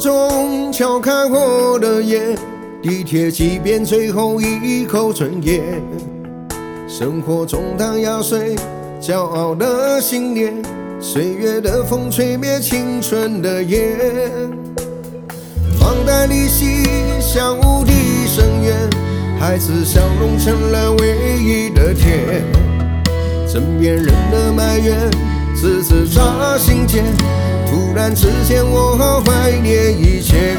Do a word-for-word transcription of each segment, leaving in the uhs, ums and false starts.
中敲开我的眼，地铁即便最后一口尊严。生活中当压碎骄傲的信念，岁月的风吹灭青春的烟。房贷利息像无底深渊，孩子笑容成了唯一的甜。枕边人的埋怨字字扎心间，突然之间我怀念以前。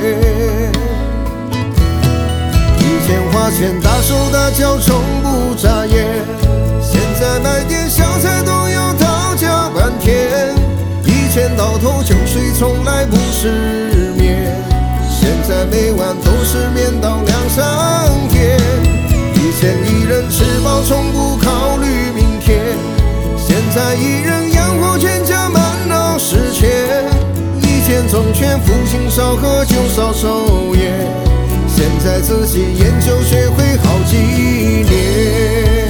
以前花钱大手大脚从不眨眼，现在买点小菜都要讨价半天。以前倒头就睡从来不失眠，现在每晚都失眠到两三点。以前一人吃饱从不考虑明天，现在一人养活全家满脑是钱。以前总劝父亲少喝酒少抽烟，现在自己研究学会好几年。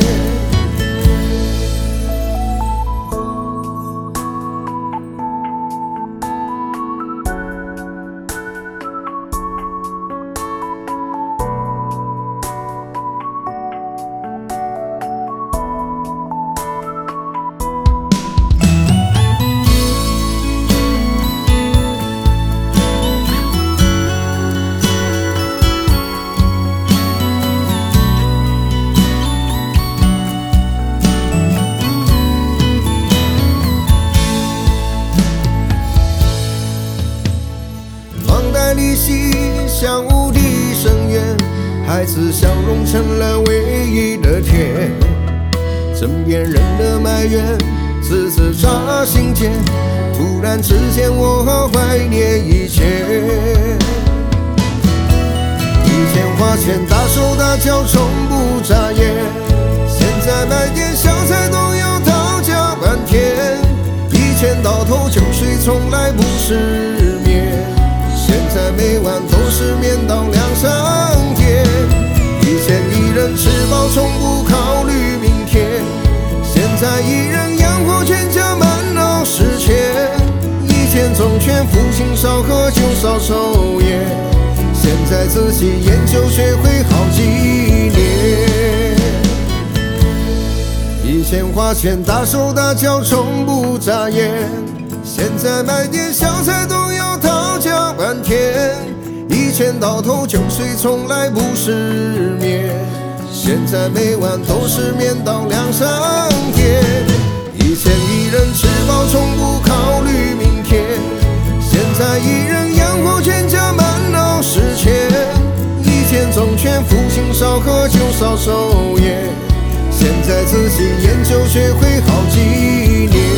利息像无底深渊，孩子笑容成了唯一的甜。枕边人的埋怨字字扎心间，突然之间我怀念以前。以前花钱大手大脚从不眨眼，现在买点小菜都要讨价半天。以前倒头就睡从来不失眠，现在每晚都失眠到两三点。以前一人吃饱从不考虑明天，现在一人养活全家满脑是钱。以前总劝父亲少喝酒少抽烟，现在自己研究学会好几年。以前花钱大手大脚从不眨眼，现在买点小菜都要讨价半天。以前倒头就睡从来不失眠，现在每晚都失眠到两三点。以前一人吃饱从不考虑明天，现在一人养活全家满脑是钱。以前总劝父亲少喝酒少抽烟，现在自己研究学会好几年。